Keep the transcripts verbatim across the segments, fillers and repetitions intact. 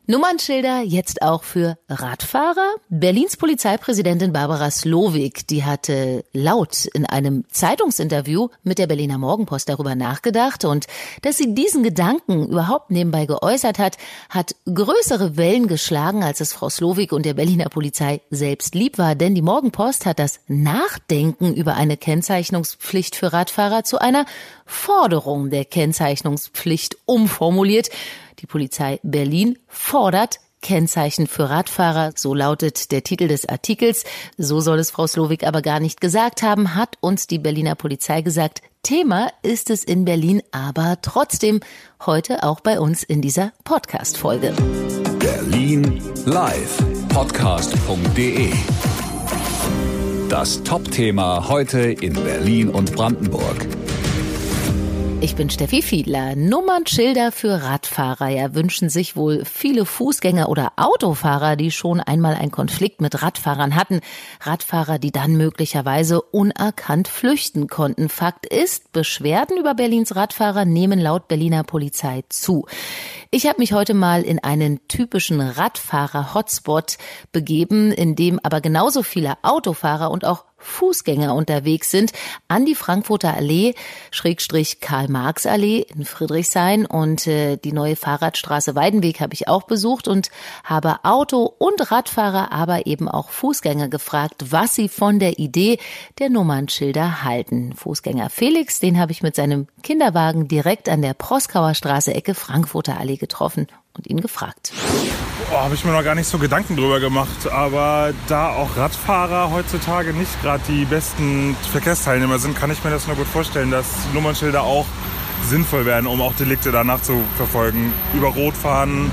Nummernschilder jetzt auch für Radfahrer? Berlins Polizeipräsidentin Barbara Slowik, die hatte laut in einem Zeitungsinterview mit der Berliner Morgenpost darüber nachgedacht, und dass sie diesen Gedanken überhaupt nebenbei geäußert hat, hat größere Wellen geschlagen, als es Frau Slowik und der Berliner Polizei selbst lieb war, denn die Morgenpost hat das Nachdenken über eine Kennzeichnungspflicht für Radfahrer zu einer Forderung der Kennzeichnungspflicht umformuliert. Die Polizei Berlin fordert Kennzeichen für Radfahrer, so lautet der Titel des Artikels. So soll es Frau Slowik aber gar nicht gesagt haben, hat uns die Berliner Polizei gesagt. Thema ist es in Berlin aber trotzdem heute auch bei uns in dieser Podcast-Folge. Berlin live, podcast punkt de. Das Top-Thema heute in Berlin und Brandenburg. Ich bin Steffi Fiedler. Nummernschilder für Radfahrer. Ja, wünschen sich wohl viele Fußgänger oder Autofahrer, die schon einmal einen Konflikt mit Radfahrern hatten. Radfahrer, die dann möglicherweise unerkannt flüchten konnten. Fakt ist, Beschwerden über Berlins Radfahrer nehmen laut Berliner Polizei zu. Ich habe mich heute mal in einen typischen Radfahrer-Hotspot begeben, in dem aber genauso viele Autofahrer und auch Fußgänger unterwegs sind, an die Frankfurter Allee, Schrägstrich Karl-Marx-Allee in Friedrichshain, und äh, die neue Fahrradstraße Weidenweg habe ich auch besucht und habe Auto- und Radfahrer, aber eben auch Fußgänger gefragt, was sie von der Idee der Nummernschilder halten. Fußgänger Felix, den habe ich mit seinem Kinderwagen direkt an der Proskauer Straße Ecke Frankfurter Allee getroffen und ihn gefragt. Oh, habe ich mir noch gar nicht so Gedanken drüber gemacht, aber da auch Radfahrer heutzutage nicht gerade die besten Verkehrsteilnehmer sind, kann ich mir das nur gut vorstellen, dass Nummernschilder auch sinnvoll werden, um auch Delikte danach zu verfolgen. Über Rot fahren,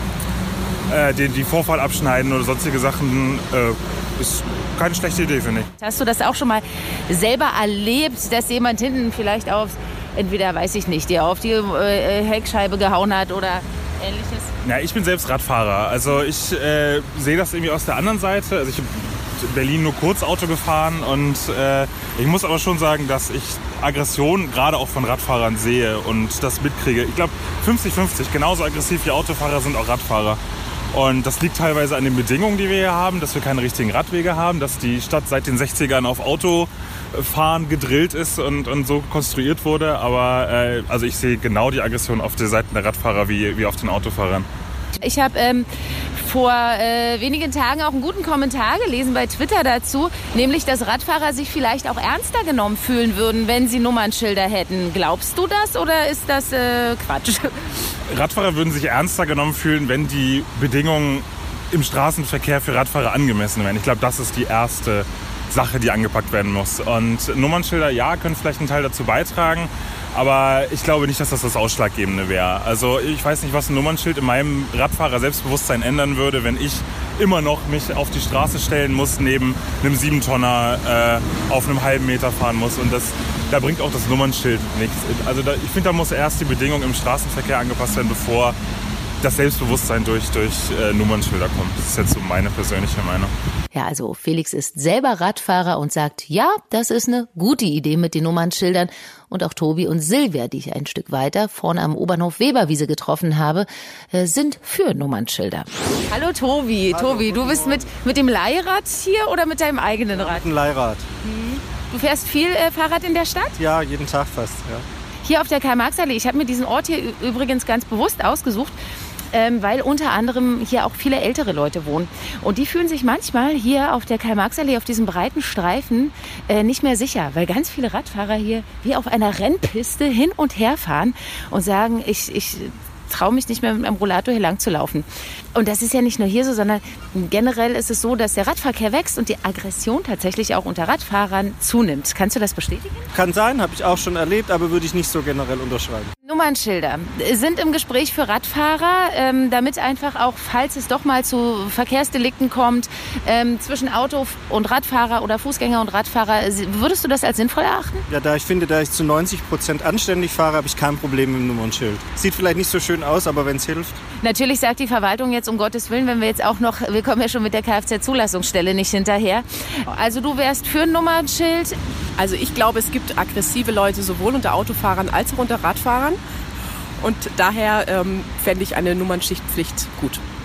äh, die, die Vorfahrt abschneiden oder sonstige Sachen, äh, ist keine schlechte Idee, finde ich. Hast du das auch schon mal selber erlebt, dass jemand hinten vielleicht auf, entweder, weiß ich nicht, dir auf die äh, Heckscheibe gehauen hat oder Ähnliches? Ja, ich bin selbst Radfahrer. Also ich äh, sehe das irgendwie aus der anderen Seite. Also ich habe in Berlin nur kurz Auto gefahren und äh, ich muss aber schon sagen, dass ich Aggression gerade auch von Radfahrern sehe und das mitkriege. Ich glaube fünfzig fünfzig, genauso aggressiv wie Autofahrer sind auch Radfahrer. Und das liegt teilweise an den Bedingungen, die wir hier haben, dass wir keine richtigen Radwege haben, dass die Stadt seit den sechzigern auf Autofahren gedrillt ist und, und so konstruiert wurde. Aber äh, also ich sehe genau die Aggression auf der Seite der Radfahrer wie, wie auf den Autofahrern. Ich habe ähm, vor äh, wenigen Tagen auch einen guten Kommentar gelesen bei Twitter dazu, nämlich, dass Radfahrer sich vielleicht auch ernster genommen fühlen würden, wenn sie Nummernschilder hätten. Glaubst du das oder ist das äh, Quatsch? Radfahrer würden sich ernster genommen fühlen, wenn die Bedingungen im Straßenverkehr für Radfahrer angemessen wären. Ich glaube, das ist die erste Sache, die angepackt werden muss. Und Nummernschilder, ja, können vielleicht einen Teil dazu beitragen, aber ich glaube nicht, dass das das Ausschlaggebende wäre. Also ich weiß nicht, was ein Nummernschild in meinem Radfahrer-Selbstbewusstsein ändern würde, wenn ich immer noch mich auf die Straße stellen muss, neben einem Siebentonner äh, auf einem halben Meter fahren muss. Und das, da bringt auch das Nummernschild nichts. Also da, ich finde, da muss erst die Bedingung im Straßenverkehr angepasst werden, bevor das Selbstbewusstsein durch, durch äh, Nummernschilder kommt. Das ist jetzt so meine persönliche Meinung. Ja, also Felix ist selber Radfahrer und sagt, ja, das ist eine gute Idee mit den Nummernschildern. Und auch Tobi und Silvia, die ich ein Stück weiter vorne am U-Bahnhof Weberwiese getroffen habe, äh, sind für Nummernschilder. Hallo Tobi. Hallo, Tobi, du bist mit, mit dem Leihrad hier oder mit deinem eigenen Rad? Mit dem Leihrad. Hm. Du fährst viel äh, Fahrrad in der Stadt? Ja, jeden Tag fast, ja. Hier auf der Karl-Marx-Allee. Ich habe mir diesen Ort hier übrigens ganz bewusst ausgesucht, ähm, weil unter anderem hier auch viele ältere Leute wohnen. Und die fühlen sich manchmal hier auf der Karl-Marx-Allee, auf diesem breiten Streifen, äh, nicht mehr sicher, weil ganz viele Radfahrer hier wie auf einer Rennpiste hin und her fahren und sagen, ich... ich traue mich nicht mehr mit meinem Rollator hier lang zu laufen. Und das ist ja nicht nur hier so, sondern generell ist es so, dass der Radverkehr wächst und die Aggression tatsächlich auch unter Radfahrern zunimmt. Kannst du das bestätigen? Kann sein, habe ich auch schon erlebt, aber würde ich nicht so generell unterschreiben. Nummernschilder sind im Gespräch für Radfahrer, ähm, damit einfach auch, falls es doch mal zu Verkehrsdelikten kommt, ähm, zwischen Auto und Radfahrer oder Fußgänger und Radfahrer, würdest du das als sinnvoll erachten? Ja, da ich finde, da ich zu neunzig Prozent anständig fahre, habe ich kein Problem mit dem Nummernschild. Sieht vielleicht nicht so schön aus, aber wenn es hilft. Natürlich sagt die Verwaltung jetzt, um Gottes Willen, wenn wir jetzt auch noch, wir kommen ja schon mit der Kfz-Zulassungsstelle nicht hinterher. Also du wärst für ein Nummernschild? Also ich glaube, es gibt aggressive Leute sowohl unter Autofahrern als auch unter Radfahrern. Und daher ähm, fände ich eine Nummernschichtpflicht gut.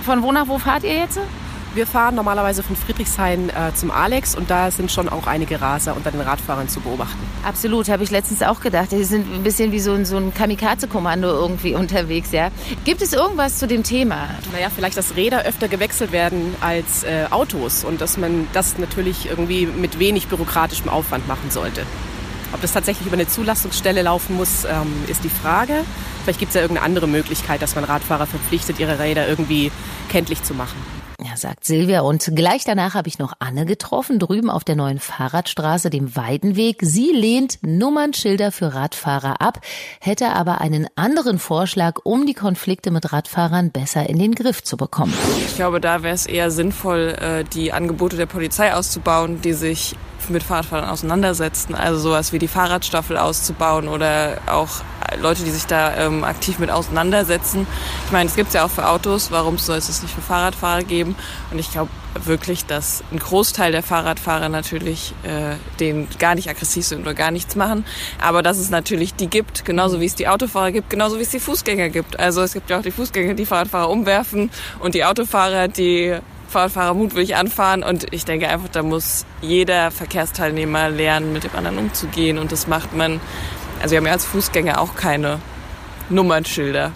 Von wo nach wo fahrt ihr jetzt? Wir fahren normalerweise von Friedrichshain äh, zum Alex und da sind schon auch einige Raser unter den Radfahrern zu beobachten. Absolut, habe ich letztens auch gedacht. Die sind ein bisschen wie so ein, so ein Kamikaze-Kommando irgendwie unterwegs. Ja. Gibt es irgendwas zu dem Thema? Naja, vielleicht, dass Räder öfter gewechselt werden als äh, Autos und dass man das natürlich irgendwie mit wenig bürokratischem Aufwand machen sollte. Ob das tatsächlich über eine Zulassungsstelle laufen muss, ähm, ist die Frage. Vielleicht gibt es ja irgendeine andere Möglichkeit, dass man Radfahrer verpflichtet, ihre Räder irgendwie kenntlich zu machen. Ja, sagt Silvia. Und gleich danach habe ich noch Anne getroffen, drüben auf der neuen Fahrradstraße, dem Weidenweg. Sie lehnt Nummernschilder für Radfahrer ab, hätte aber einen anderen Vorschlag, um die Konflikte mit Radfahrern besser in den Griff zu bekommen. Ich glaube, da wäre es eher sinnvoll, die Angebote der Polizei auszubauen, die sich mit Fahrradfahrern auseinandersetzen. Also sowas wie die Fahrradstaffel auszubauen oder auch Leute, die sich da ähm, aktiv mit auseinandersetzen. Ich meine, es gibt es ja auch für Autos. Warum soll es das nicht für Fahrradfahrer geben? Und ich glaube wirklich, dass ein Großteil der Fahrradfahrer natürlich äh, den gar nicht aggressiv sind oder gar nichts machen. Aber dass es natürlich die gibt, genauso wie es die Autofahrer gibt, genauso wie es die Fußgänger gibt. Also es gibt ja auch die Fußgänger, die Fahrradfahrer umwerfen und die Autofahrer, die Fahrradfahrer mutwillig anfahren und ich denke einfach, da muss jeder Verkehrsteilnehmer lernen, mit dem anderen umzugehen und das macht man, also wir haben ja als Fußgänger auch keine Nummernschilder.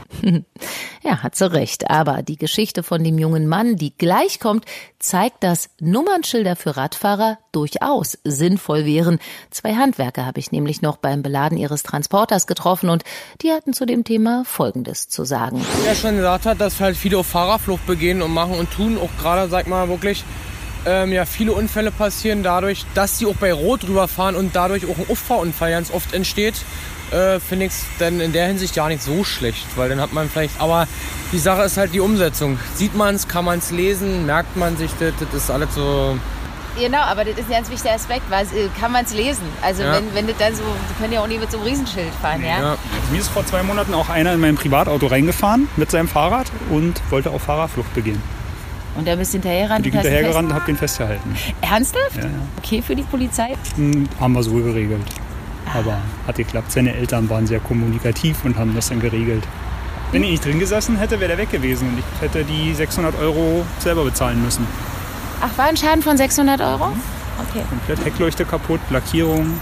Ja, hat sie recht, aber die Geschichte von dem jungen Mann, die gleich kommt, zeigt, dass Nummernschilder für Radfahrer durchaus sinnvoll wären. Zwei Handwerker habe ich nämlich noch beim Beladen ihres Transporters getroffen und die hatten zu dem Thema Folgendes zu sagen. Wie er schon gesagt hat, dass halt viele auf Fahrerflucht begehen und machen und tun, auch gerade, sag mal, wirklich ähm, ja, viele Unfälle passieren dadurch, dass sie auch bei Rot rüberfahren und dadurch auch ein Auffahrunfall ganz oft entsteht. Äh, finde ich es dann in der Hinsicht gar nicht so schlecht, weil dann hat man vielleicht, aber die Sache ist halt die Umsetzung. Sieht man es, kann man es lesen, merkt man sich das, das ist alles so... Genau, aber das ist ein ganz wichtiger Aspekt, weil kann man es lesen. Also ja. wenn, wenn das dann so, die können ja auch nicht mit so einem Riesenschild fahren, ja? ja. Mir ist vor zwei Monaten auch einer in mein Privatauto reingefahren mit seinem Fahrrad und wollte auch Fahrerflucht begehen. Und der bist hinterhergerannt? Ich bin hinterhergerannt und habe den festgehalten. Ernsthaft? Ja, ja. Okay für die Polizei? Hm, haben wir so geregelt. Aber hat geklappt. Seine Eltern waren sehr kommunikativ und haben das dann geregelt. Wenn ich nicht drin gesessen hätte, wäre der weg gewesen. Und ich hätte die sechshundert Euro selber bezahlen müssen. Ach, war ein Schaden von sechshundert Euro? Okay. Komplett Heckleuchte kaputt, Lackierung.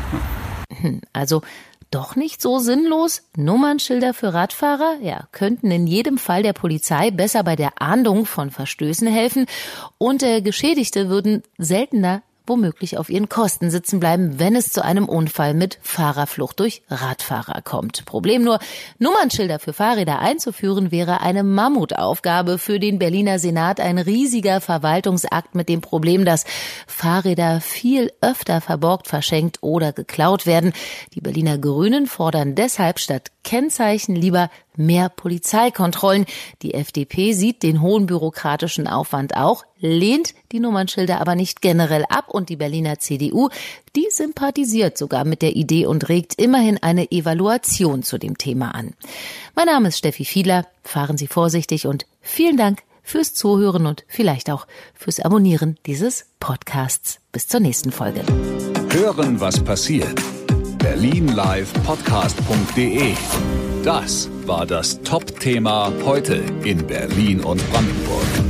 Ja. Also doch nicht so sinnlos. Nummernschilder für Radfahrer, ja, könnten in jedem Fall der Polizei besser bei der Ahndung von Verstößen helfen. Und äh, Geschädigte würden seltener womöglich auf ihren Kosten sitzen bleiben, wenn es zu einem Unfall mit Fahrerflucht durch Radfahrer kommt. Problem nur, Nummernschilder für Fahrräder einzuführen, wäre eine Mammutaufgabe für den Berliner Senat, ein riesiger Verwaltungsakt mit dem Problem, dass Fahrräder viel öfter verborgt, verschenkt oder geklaut werden. Die Berliner Grünen fordern deshalb statt Kennzeichen lieber mehr Polizeikontrollen. Die F D P sieht den hohen bürokratischen Aufwand auch, lehnt die Nummernschilder aber nicht generell ab und die Berliner C D U, die sympathisiert sogar mit der Idee und regt immerhin eine Evaluation zu dem Thema an. Mein Name ist Steffi Fiedler, fahren Sie vorsichtig und vielen Dank fürs Zuhören und vielleicht auch fürs Abonnieren dieses Podcasts. Bis zur nächsten Folge. Hören, was passiert. berlin live podcast punkt de. Das war das Top-Thema heute in Berlin und Brandenburg.